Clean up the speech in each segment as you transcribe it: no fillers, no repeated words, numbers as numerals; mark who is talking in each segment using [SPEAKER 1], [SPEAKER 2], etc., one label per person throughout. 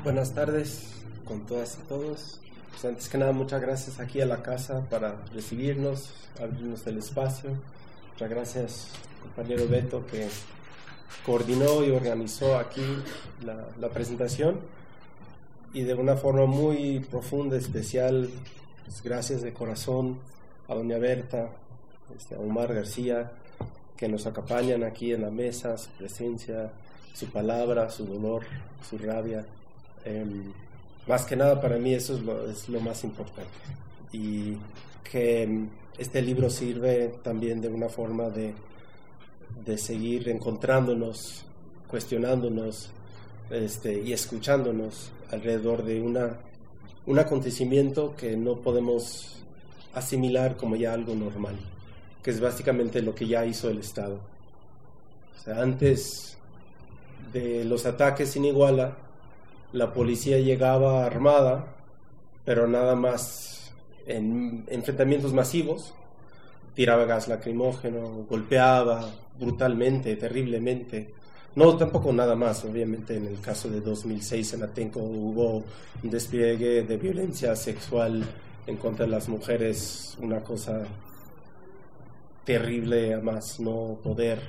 [SPEAKER 1] Buenas tardes con todas y todos. Pues antes que nada, muchas gracias aquí a la casa para recibirnos, abrirnos el espacio. Muchas gracias, compañero Beto, que coordinó y organizó aquí la presentación. Y de una forma muy profunda, especial, pues gracias de corazón a doña Berta, a Omar García, que nos acompañan aquí en la mesa, su presencia, su palabra, su dolor, su rabia. Más que nada para mí eso es lo más importante, y que este libro sirve también de una forma de seguir encontrándonos, cuestionándonos y escuchándonos alrededor de un acontecimiento que no podemos asimilar como ya algo normal, que es básicamente lo que ya hizo el Estado. O sea, antes de los ataques en Iguala, la policía llegaba armada, pero nada más en enfrentamientos masivos, tiraba gas lacrimógeno, golpeaba brutalmente, terriblemente. No, tampoco nada más, obviamente en el caso de 2006 en Atenco hubo un despliegue de violencia sexual en contra de las mujeres, una cosa terrible a más no poder.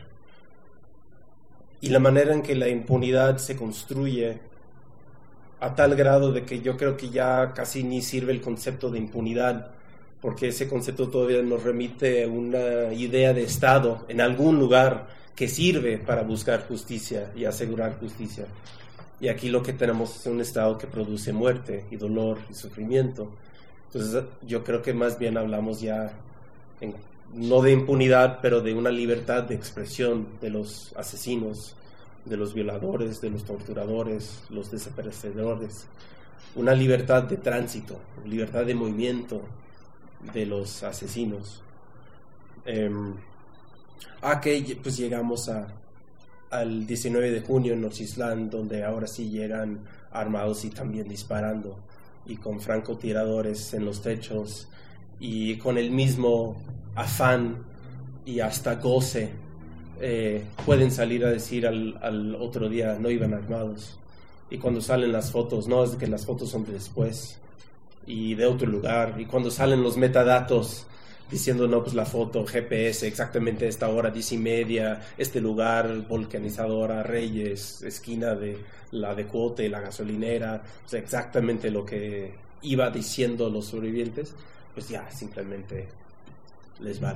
[SPEAKER 1] Y la manera en que la impunidad se construye a tal grado de que yo creo que ya casi ni sirve el concepto de impunidad, porque ese concepto todavía nos remite a una idea de Estado en algún lugar que sirve para buscar justicia y asegurar justicia. Y aquí lo que tenemos es un Estado que produce muerte y dolor y sufrimiento. Entonces yo creo que más bien hablamos ya, no de impunidad, pero de una libertad de expresión de los asesinos, de los violadores, de los torturadores, los desaparecedores, una libertad de tránsito, libertad de movimiento de los asesinos. Que pues llegamos al 19 de junio en Nocislán, donde ahora sí llegan armados y también disparando, y con francotiradores en los techos, y con el mismo afán y hasta goce. Pueden salir a decir al otro día no iban armados, y cuando salen las fotos, no, es que las fotos son de después y de otro lugar, y cuando salen los metadatos diciendo no, pues la foto GPS exactamente a esta hora, 10:30, este lugar, volcanizadora Reyes, esquina de la de Cuote, la gasolinera, o sea, exactamente lo que iba diciendo los sobrevivientes, pues ya simplemente les vale.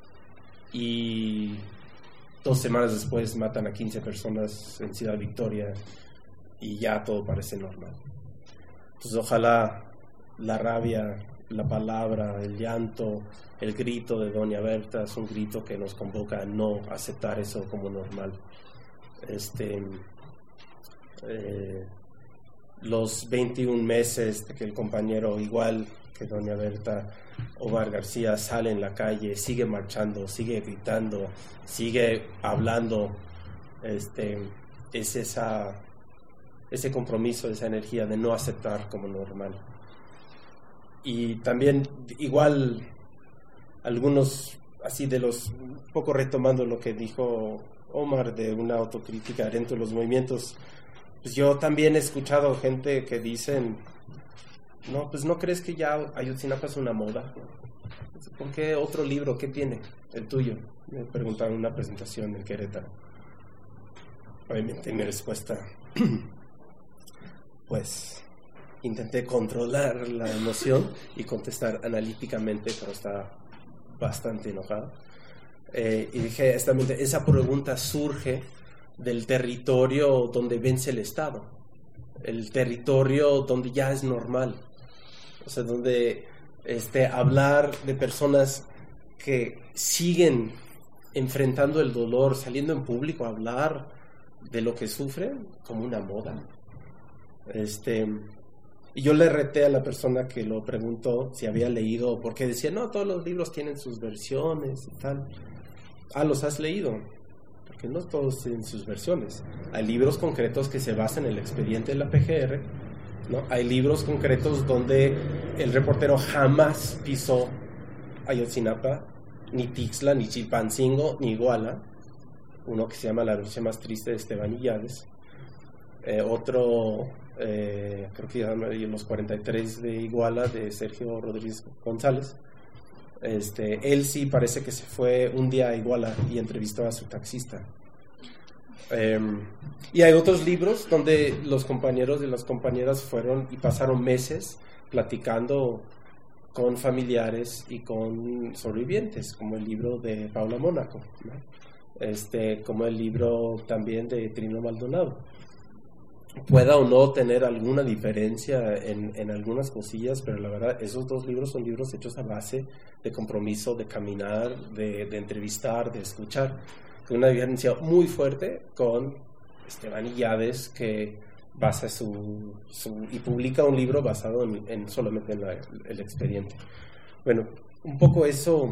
[SPEAKER 1] Y 2 semanas después matan a 15 personas en Ciudad Victoria y ya todo parece normal. Entonces ojalá la rabia, la palabra, el llanto, el grito de doña Berta es un grito que nos convoca a no aceptar eso como normal. Los 21 meses de que el compañero, igual que doña Berta, Omar García, sale en la calle, sigue marchando, sigue gritando, sigue hablando, es ese compromiso, esa energía de no aceptar como normal. Y también igual algunos así de los, un poco retomando lo que dijo Omar de una autocrítica dentro de los movimientos, pues yo también he escuchado gente que dicen, no, pues no crees que ya Ayotzinapa es una moda. ¿Por qué otro libro? ¿Qué tiene? El tuyo. Me preguntaron en una presentación en Querétaro. Obviamente mi respuesta, pues intenté controlar la emoción y contestar analíticamente, pero estaba bastante enojado. Y dije, esa pregunta surge del territorio donde vence el Estado, el territorio donde ya es normal. O sea, donde hablar de personas que siguen enfrentando el dolor, saliendo en público a hablar de lo que sufren como una moda. Y yo le reté a la persona que lo preguntó si había leído, porque decía, no, todos los libros tienen sus versiones y tal. ¿Los has leído? Porque no todos tienen sus versiones. Hay libros concretos que se basan en el expediente de la PGR, ¿no? Hay libros concretos donde el reportero jamás pisó Ayotzinapa, ni Tixla, ni Chilpancingo, ni Iguala. Uno que se llama La noche más triste de Esteban Illades. Otro creo que ya los 43 de Iguala, de Sergio Rodríguez González. Él sí parece que se fue un día a Iguala y entrevistó a su taxista. Y hay otros libros donde los compañeros y las compañeras fueron y pasaron meses platicando con familiares y con sobrevivientes, como el libro de Paula Mónaco, ¿no? Como el libro también de Trino Maldonado. Pueda o no tener alguna diferencia en algunas cosillas, pero la verdad, esos dos libros son libros hechos a base de compromiso, de caminar, de entrevistar, de escuchar. Una diferencia muy fuerte con Esteban Illades, que basa y publica un libro basado en solamente en el expediente. Bueno, un poco eso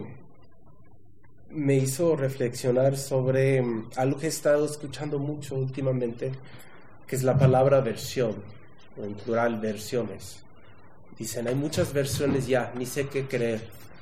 [SPEAKER 1] me hizo reflexionar sobre algo que he estado escuchando mucho últimamente, que es la palabra versión, o en plural, versiones. Dicen, hay muchas versiones ya, ni sé qué creer.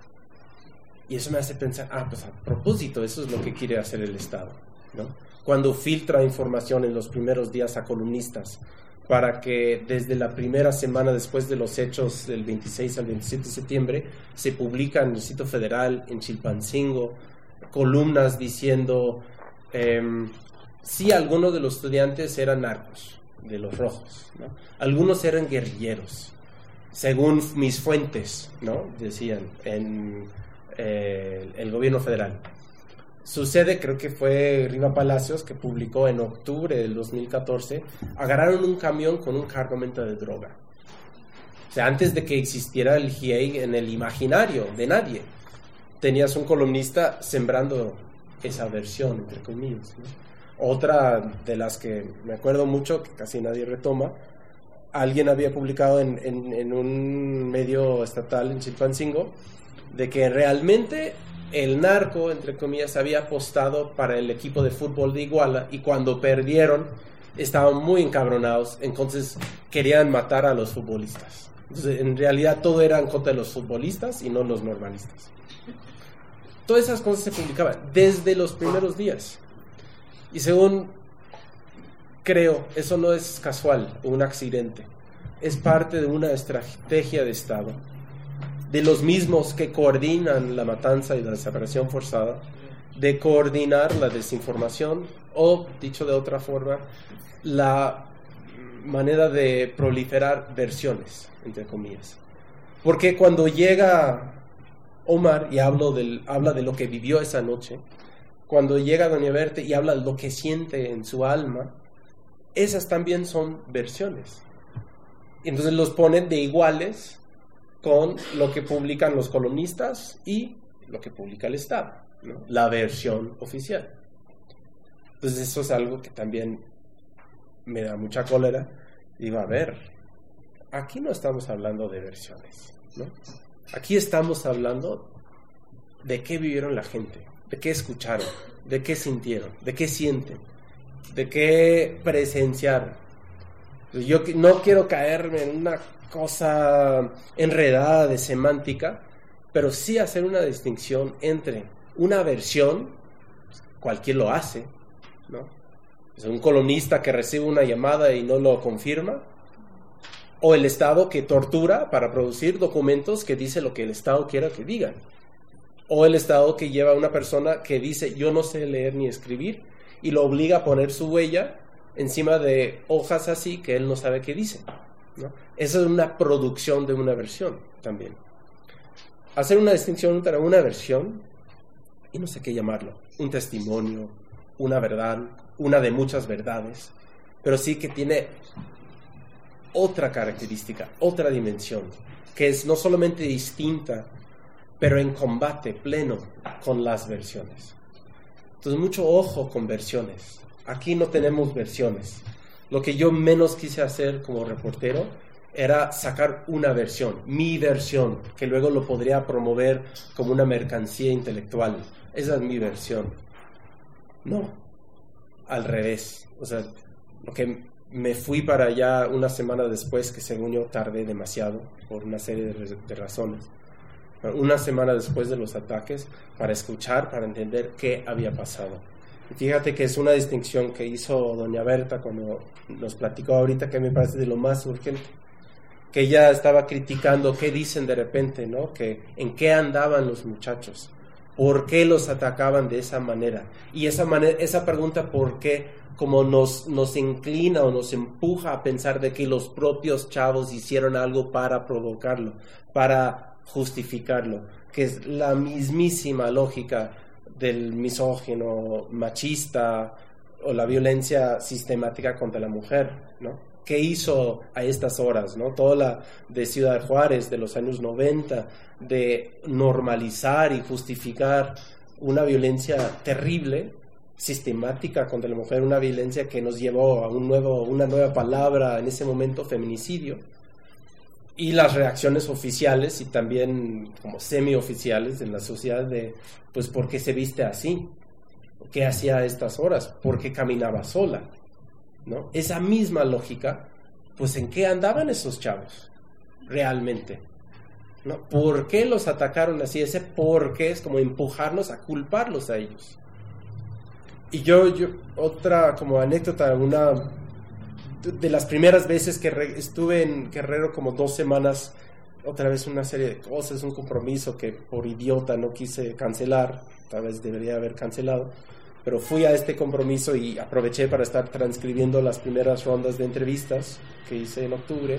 [SPEAKER 1] Y eso me hace pensar, pues a propósito, eso es lo que quiere hacer el Estado, ¿no? Cuando filtra información en los primeros días a columnistas, para que desde la primera semana después de los hechos del 26 al 27 de septiembre, se publican en el sitio federal, en Chilpancingo, columnas diciendo, sí, algunos de los estudiantes eran narcos, de los rojos, ¿no? Algunos eran guerrilleros, según mis fuentes, ¿no? Decían, en el gobierno federal. Sucede, creo que fue Riva Palacios, que publicó en octubre del 2014, agarraron un camión con un cargamento de droga. O sea, antes de que existiera el GIEI en el imaginario de nadie, tenías un columnista sembrando esa versión, entre comillas, ¿no? Otra de las que me acuerdo mucho, que casi nadie retoma, alguien había publicado en un medio estatal en Chilpancingo, de que realmente el narco, entre comillas, había apostado para el equipo de fútbol de Iguala, y cuando perdieron estaban muy encabronados, entonces querían matar a los futbolistas. Entonces, en realidad todo era en contra de los futbolistas y no los normalistas. Todas esas cosas se publicaban desde los primeros días. Y según creo, eso no es casual o un accidente. Es parte de una estrategia de Estado, de los mismos que coordinan la matanza y la desaparición forzada, de coordinar la desinformación, o, dicho de otra forma, la manera de proliferar versiones, entre comillas. Porque cuando llega Omar y habla de lo que vivió esa noche, cuando llega Doña Berta y habla de lo que siente en su alma, esas también son versiones. Entonces los ponen de iguales con lo que publican los columnistas y lo que publica el Estado, ¿no? La versión oficial. Entonces eso es algo que también me da mucha cólera. Digo, a ver, aquí no estamos hablando de versiones, ¿no? Aquí estamos hablando de qué vivieron la gente, de qué escucharon, de qué sintieron, de qué sienten, de qué presenciaron. Yo no quiero caerme en una cosa enredada de semántica, pero sí hacer una distinción entre una versión, cualquiera lo hace, ¿no? Es un columnista que recibe una llamada y no lo confirma, o el Estado que tortura para producir documentos que dice lo que el Estado quiera que digan, o el Estado que lleva a una persona que dice yo no sé leer ni escribir y lo obliga a poner su huella encima de hojas así que él no sabe qué dice, ¿no? Esa es una producción de una versión también. Hacer una distinción entre una versión y no sé qué llamarlo, un testimonio, una verdad, una de muchas verdades, pero sí que tiene otra característica, otra dimensión, que es no solamente distinta, pero en combate pleno con las versiones. Entonces, mucho ojo con versiones. Aquí no tenemos versiones. Lo que yo menos quise hacer como reportero era sacar una versión, mi versión, que luego lo podría promover como una mercancía intelectual. Esa es mi versión. No, al revés. O sea, lo que me fui para allá una semana después, que según yo tardé demasiado por una serie de razones. Una semana después de los ataques, para escuchar, para entender qué había pasado. Fíjate que es una distinción que hizo doña Berta cuando nos platicó ahorita, que me parece de lo más urgente, que ella estaba criticando qué dicen de repente, ¿no? Que en qué andaban los muchachos, por qué los atacaban de esa manera, y esa pregunta por qué como nos inclina o nos empuja a pensar de que los propios chavos hicieron algo para provocarlo, para justificarlo, que es la mismísima lógica del misógino, machista o la violencia sistemática contra la mujer, ¿no? ¿Qué hizo a estas horas, ¿no? Toda la de Ciudad Juárez de los años 90, de normalizar y justificar una violencia terrible, sistemática contra la mujer, una violencia que nos llevó a una nueva palabra en ese momento, feminicidio, y las reacciones oficiales y también como semioficiales en la sociedad de, pues, ¿por qué se viste así? ¿Qué hacía a estas horas? ¿Por qué caminaba sola? ¿No? Esa misma lógica, pues, ¿en qué andaban esos chavos realmente? ¿No? ¿Por qué los atacaron así? Ese por qué es como empujarnos a culparlos a ellos. Y yo otra como anécdota, una de las primeras veces que estuve en Guerrero como 2 semanas, otra vez una serie de cosas, un compromiso que por idiota no quise cancelar, tal vez debería haber cancelado, pero fui a este compromiso y aproveché para estar transcribiendo las primeras rondas de entrevistas que hice en octubre,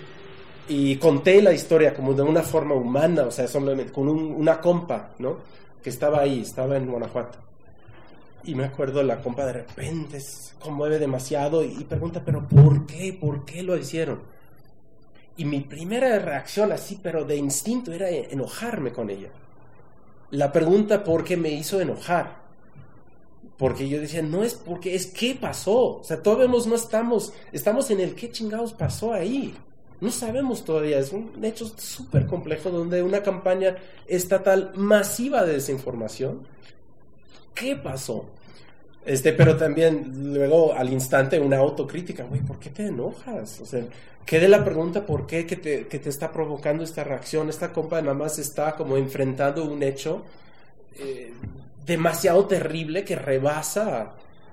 [SPEAKER 1] y conté la historia como de una forma humana, o sea, solamente con una compa, ¿no? Que estaba ahí, estaba en Guanajuato. Y me acuerdo, la compa de repente se conmueve demasiado y pregunta, ¿pero por qué? ¿Por qué lo hicieron? Y mi primera reacción así, pero de instinto, era enojarme con ella. La pregunta ¿por qué? Me hizo enojar. Porque yo decía, no es porque, es ¿qué pasó? O sea, todavía no estamos en el ¿qué chingados pasó ahí? No sabemos todavía, es un hecho súper complejo donde una campaña estatal masiva de desinformación. ¿Qué pasó? Pero también luego al instante una autocrítica, güey, ¿por qué te enojas? O sea, ¿qué de la pregunta por qué que te está provocando esta reacción? Esta compa nada más está como enfrentando un hecho demasiado terrible que rebasa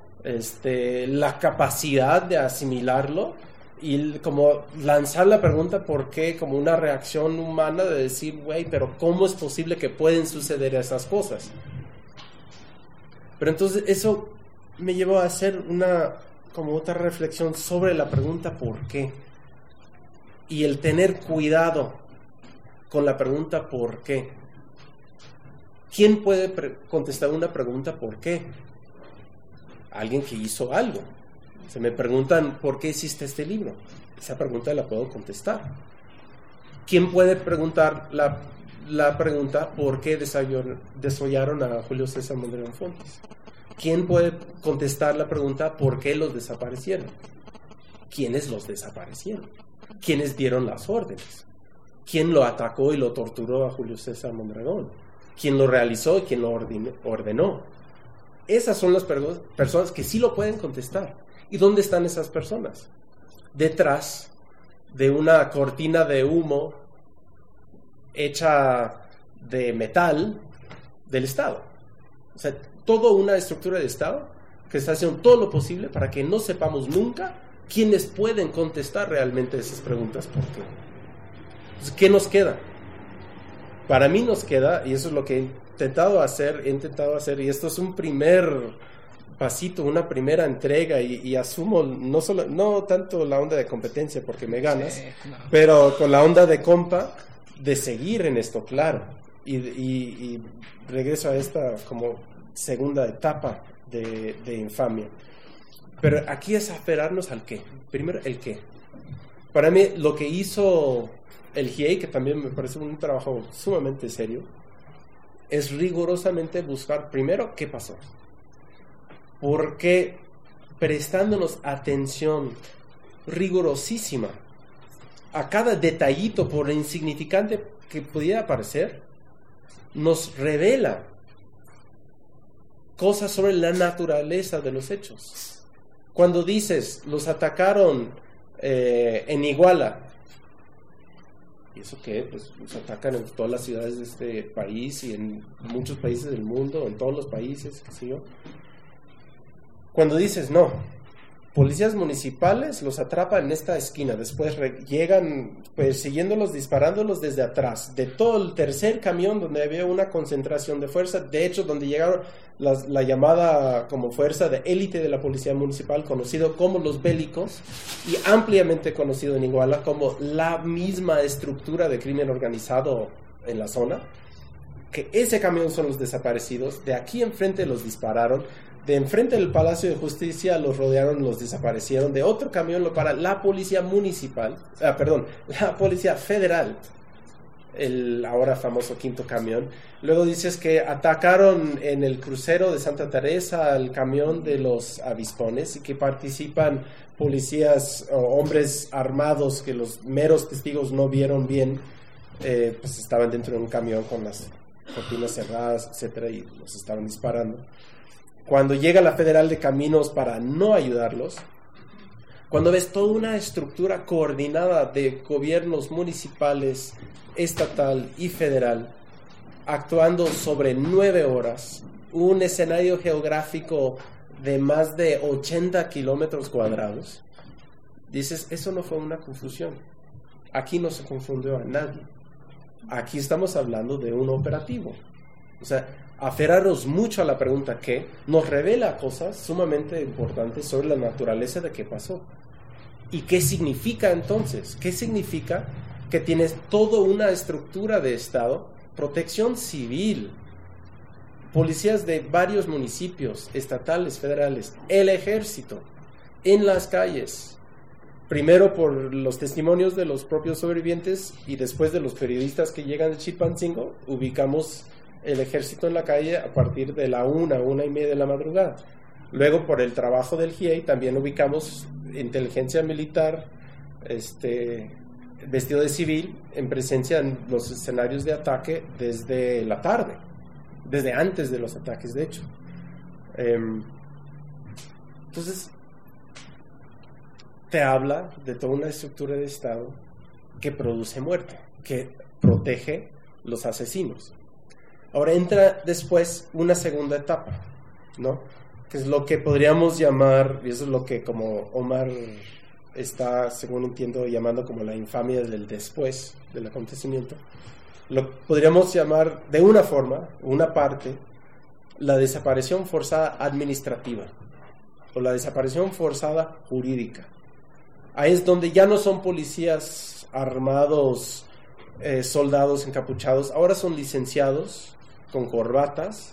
[SPEAKER 1] la capacidad de asimilarlo, y como lanzar la pregunta por qué como una reacción humana de decir, güey, pero ¿cómo es posible que pueden suceder esas cosas? Pero entonces eso me llevó a hacer como otra reflexión sobre la pregunta ¿por qué? Y el tener cuidado con la pregunta ¿por qué? ¿Quién puede contestar una pregunta ¿por qué? Alguien que hizo algo. Se me preguntan ¿por qué hiciste este libro? Esa pregunta la puedo contestar. ¿Quién puede preguntar la pregunta ¿por qué desollaron a Julio César Mondragón Fuentes? ¿Quién puede contestar la pregunta ¿por qué los desaparecieron? ¿Quiénes los desaparecieron? ¿Quiénes dieron las órdenes? ¿Quién lo atacó y lo torturó a Julio César Mondragón? ¿Quién lo realizó y quién lo ordenó? Esas son las personas que sí lo pueden contestar. ¿Y dónde están esas personas? Detrás de una cortina de humo hecha de metal del Estado. O sea, toda una estructura de Estado que está haciendo todo lo posible para que no sepamos nunca quiénes pueden contestar realmente esas preguntas. ¿Por qué? Entonces, ¿qué nos queda? Para mí nos queda, y eso es lo que he intentado hacer, y esto es un primer pasito, una primera entrega, y asumo no tanto la onda de competencia porque me ganas, sí, no, pero con la onda de compa de seguir en esto, claro, y regreso a esta como segunda etapa de infamia. Pero aquí es aferrarnos al qué. Primero, el qué. Para mí, lo que hizo el GIEI, que también me parece un trabajo sumamente serio, es rigurosamente buscar primero qué pasó. Porque prestándonos atención rigurosísima a cada detallito, por insignificante que pudiera parecer, nos revela cosas sobre la naturaleza de los hechos. Cuando dices, los atacaron en Iguala, ¿y eso qué? Pues los atacan en todas las ciudades de este país y en muchos países del mundo, en todos los países, qué sé yo. Cuando dices no, policías municipales los atrapan en esta esquina, después llegan persiguiéndolos, disparándolos desde atrás, de todo el tercer camión donde había una concentración de fuerza, de hecho donde llegaron la llamada como fuerza de élite de la policía municipal, conocido como los bélicos y ampliamente conocido en Iguala como la misma estructura de crimen organizado en la zona, que ese camión son los desaparecidos, de aquí enfrente los dispararon, de enfrente del Palacio de Justicia los rodearon, los desaparecieron, de otro camión lo para la policía municipal, la policía federal, el ahora famoso quinto camión. Luego dices que atacaron en el crucero de Santa Teresa el camión de los avispones y que participan policías o hombres armados que los meros testigos no vieron bien, pues estaban dentro de un camión con las cortinas cerradas, etcétera, y los estaban disparando. Cuando llega la Federal de Caminos para no ayudarlos, cuando ves toda una estructura coordinada de gobiernos municipales, estatal y federal, actuando sobre 9 horas, un escenario geográfico de más de 80 kilómetros cuadrados, dices, eso no fue una confusión. Aquí no se confundió a nadie. Aquí estamos hablando de un operativo. O sea, aferrarnos mucho a la pregunta ¿qué? Nos revela cosas sumamente importantes sobre la naturaleza de qué pasó. ¿Y qué significa entonces? ¿Qué significa que tienes toda una estructura de Estado, protección civil, policías de varios municipios, estatales, federales, el ejército, en las calles? Primero por los testimonios de los propios sobrevivientes y después de los periodistas que llegan de Chilpancingo, ubicamos el ejército en la calle a partir de la 1:30 de la madrugada. Luego, por el trabajo del GIEI, también ubicamos inteligencia militar, vestido de civil, en presencia en los escenarios de ataque desde la tarde, desde antes de los ataques, de hecho. Entonces, te habla de toda una estructura de Estado que produce muerte, que protege los asesinos. Ahora entra después una segunda etapa, ¿no? Que es lo que podríamos llamar, y eso es lo que como Omar está, según entiendo, llamando como la infamia del después del acontecimiento. Lo podríamos llamar de una forma, una parte, la desaparición forzada administrativa o la desaparición forzada jurídica. Ahí es donde ya no son policías armados, soldados encapuchados, ahora son licenciados con corbatas,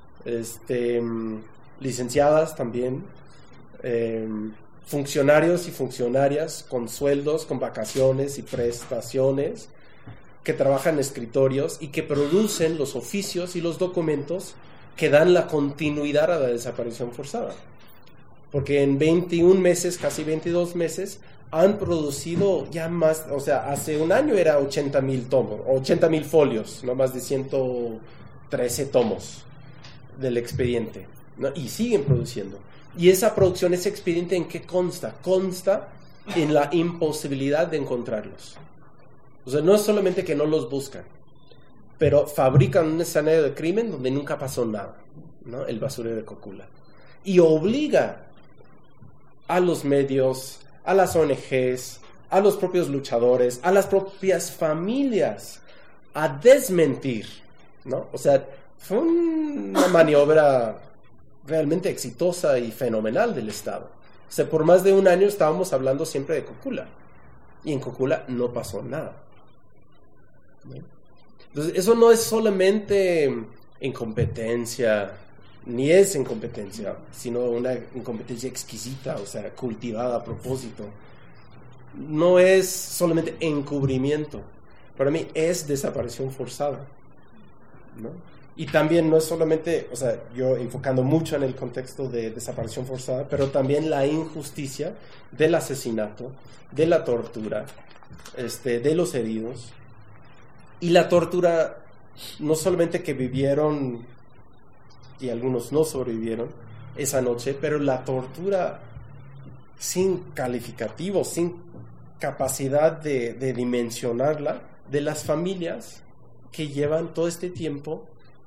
[SPEAKER 1] licenciadas también, funcionarios y funcionarias con sueldos, con vacaciones y prestaciones, que trabajan en escritorios y que producen los oficios y los documentos que dan la continuidad a la desaparición forzada. Porque en 21 meses, casi 22 meses, han producido ya más, o sea, hace un año era 80,000 tomos, 80,000 folios, no más de 113 tomos del expediente, ¿no? Y siguen produciendo. Y esa producción, ese expediente, ¿en qué consta? Consta en la imposibilidad de encontrarlos. O sea, no es solamente que no los buscan, pero fabrican un escenario de crimen donde nunca pasó nada, ¿no? El basurero de Cocula. Y obliga a los medios, a las ONGs, a los propios luchadores, a las propias familias a desmentir, ¿no? O sea, fue una maniobra realmente exitosa y fenomenal del Estado. O sea, por más de un año estábamos hablando siempre de Cocula y en Cocula no pasó nada, ¿no? Entonces, eso no es solamente incompetencia, ni es incompetencia, sino una incompetencia exquisita, o sea, cultivada a propósito. No es solamente encubrimiento, para mí es desaparición forzada, ¿no? Y también no es solamente, o sea, yo enfocando mucho en el contexto de desaparición forzada, pero también la injusticia del asesinato, de la tortura, de los heridos, y la tortura no solamente que vivieron y algunos no sobrevivieron esa noche, pero la tortura sin calificativo, sin capacidad de dimensionarla, de las familias que llevan todo este tiempo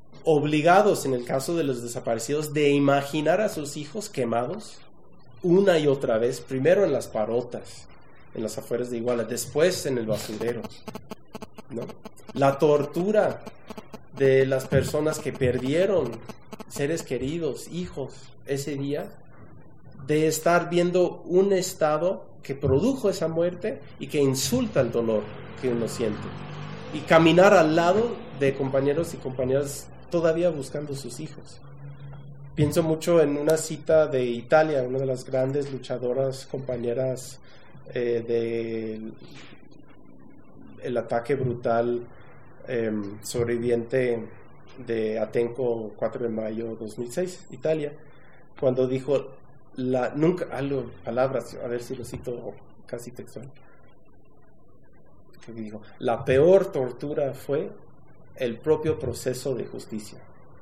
[SPEAKER 1] obligados, en el caso de los desaparecidos, de imaginar a sus hijos quemados una y otra vez, primero en las parotas, en las afueras de Iguala, después en el basurero, ¿no? La tortura de las personas que perdieron seres queridos, hijos, ese día, de estar viendo un estado que produjo esa muerte y que insulta el dolor que uno siente, y caminar al lado de compañeros y compañeras todavía buscando sus hijos. Pienso mucho en una cita de Italia, una de las grandes luchadoras, compañeras del ataque brutal sobreviviente de Atenco 4 de mayo 2006, Italia, cuando dijo, palabras, a ver si lo cito casi textual, que dijo, la peor tortura fue el propio proceso de justicia.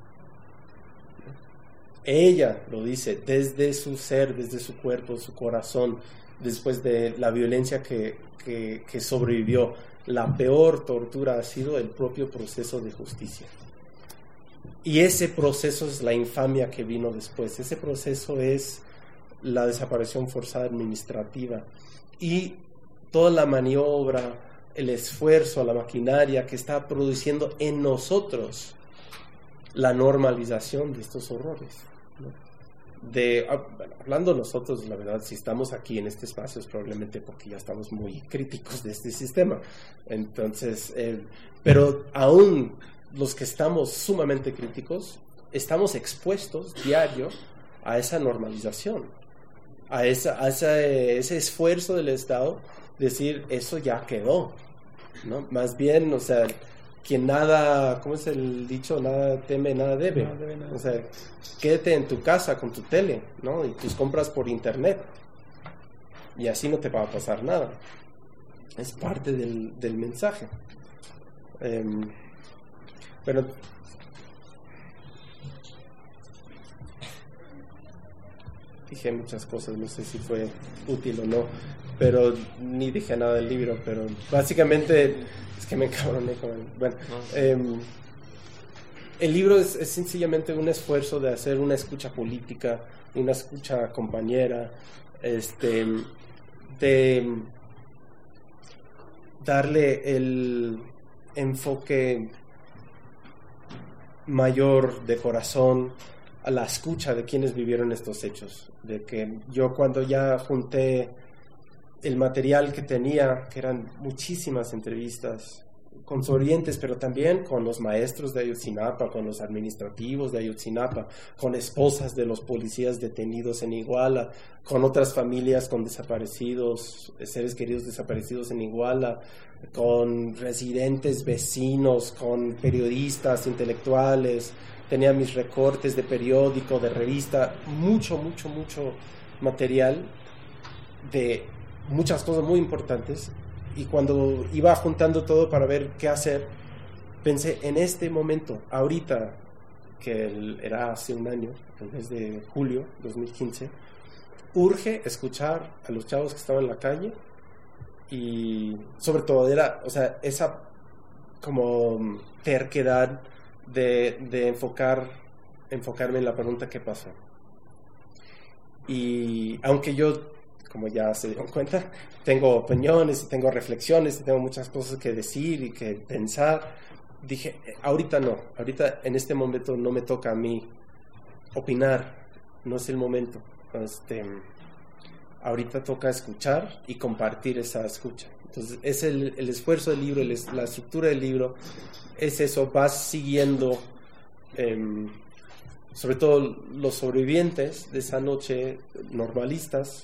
[SPEAKER 1] Ella lo dice desde su ser, desde su cuerpo, su corazón, después de la violencia que sobrevivió. La peor tortura ha sido el propio proceso de justicia. Y ese proceso es la infamia que vino después. Ese proceso es la desaparición forzada administrativa y toda la maniobra, el esfuerzo, la maquinaria que está produciendo en nosotros la normalización de estos horrores, ¿no? Hablando nosotros, la verdad, si estamos aquí en este espacio es probablemente porque ya estamos muy críticos de este sistema. Entonces, pero aún los que estamos sumamente críticos, estamos expuestos diario a esa normalización, a ese esfuerzo del Estado, decir, eso ya quedó, ¿no? Más bien, o sea, quien nada, ¿cómo es el dicho? Nada teme, nada debe. Nada debe, nada. O sea, quédate en tu casa con tu tele, ¿no? Y tus compras por internet. Y así no te va a pasar nada. Es parte del mensaje. Pero dije muchas cosas, no sé si fue útil o no, pero ni dije nada del libro, pero básicamente es que me encabroné con él. Bueno, el libro es sencillamente un esfuerzo de hacer una escucha política, una escucha compañera, de darle el enfoque mayor de corazón a la escucha de quienes vivieron estos hechos. De que yo, cuando ya junté el material que tenía, que eran muchísimas entrevistas con sobrevivientes, pero también con los maestros de Ayotzinapa, con los administrativos de Ayotzinapa, con esposas de los policías detenidos en Iguala, con otras familias con desaparecidos, seres queridos desaparecidos en Iguala, con residentes, vecinos, con periodistas, intelectuales. Tenía mis recortes de periódico, de revista, mucho material de muchas cosas muy importantes. Y cuando iba juntando todo para ver qué hacer, pensé en este momento, ahorita, que era hace un año, el mes de julio 2015, urge escuchar a los chavos que estaban en la calle, y sobre todo era, o sea, esa como terquedad de enfocarme en la pregunta ¿qué pasó? Y aunque yo, como ya se dieron cuenta, tengo opiniones, tengo reflexiones, tengo muchas cosas que decir y que pensar, dije, ahorita no, ahorita en este momento no me toca a mí opinar, no es el momento. Ahorita toca escuchar y compartir esa escucha. Entonces es el esfuerzo del libro, la estructura del libro es eso, vas siguiendo sobre todo los sobrevivientes de esa noche, normalistas,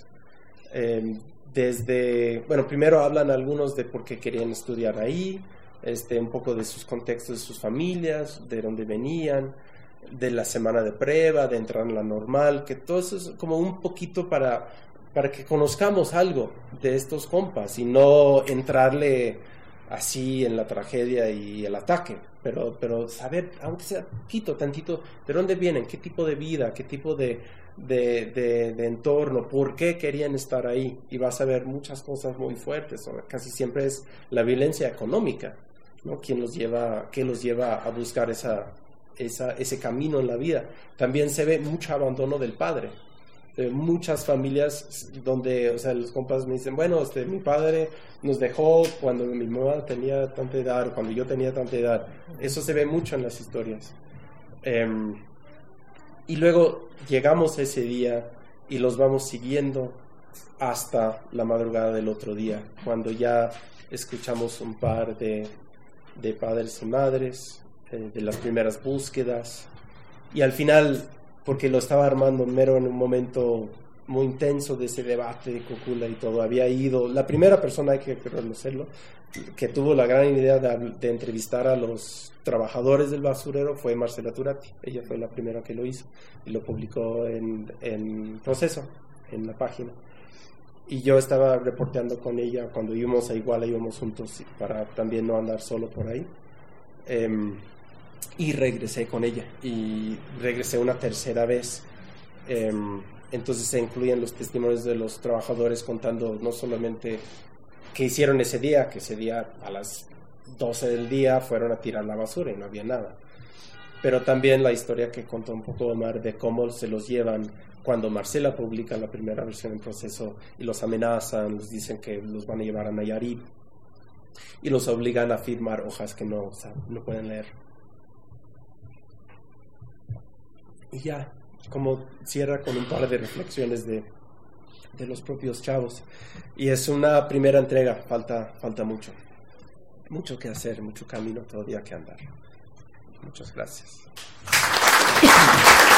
[SPEAKER 1] bueno, primero hablan algunos de por qué querían estudiar ahí, un poco de sus contextos, de sus familias, de dónde venían, de la semana de prueba, de entrar en la normal, que todo eso es como un poquito para que conozcamos algo de estos compas y no entrarle así en la tragedia y el ataque, pero saber, aunque sea tantito, de dónde vienen, qué tipo de vida, qué tipo de entorno, por qué querían estar ahí. Y vas a ver muchas cosas muy fuertes. Casi siempre es la violencia económica, ¿no? ¿Qué los lleva a buscar esa ese camino en la vida. También se ve mucho abandono del padre. Muchas familias donde, o sea, los compas me dicen, bueno, mi padre nos dejó cuando mi mamá tenía tanta edad, cuando yo tenía tanta edad. Eso se ve mucho en las historias. Y luego llegamos a ese día y los vamos siguiendo hasta la madrugada del otro día, cuando ya escuchamos un par de padres y madres, de las primeras búsquedas, y al final, porque lo estaba armando Mero en un momento muy intenso de ese debate de Cocula y todo, había ido, la primera persona, hay que reconocerlo, que tuvo la gran idea de entrevistar a los trabajadores del basurero fue Marcela Turati. Ella fue la primera que lo hizo y lo publicó en Proceso, en la página. Y yo estaba reporteando con ella cuando íbamos a Iguala, íbamos juntos para también no andar solo por ahí. Y regresé con ella y regresé una tercera vez. Entonces se incluyen los testimonios de los trabajadores contando no solamente qué hicieron ese día, que ese día a las 12 del día fueron a tirar la basura y no había nada, pero también la historia que contó un poco Omar de cómo se los llevan cuando Marcela publica la primera versión en Proceso y los amenazan, les dicen que los van a llevar a Nayarit y los obligan a firmar hojas que no pueden leer. Y ya, como cierra con un par de reflexiones de los propios chavos. Y es una primera entrega, falta mucho que hacer, mucho camino todavía que andar. Muchas gracias.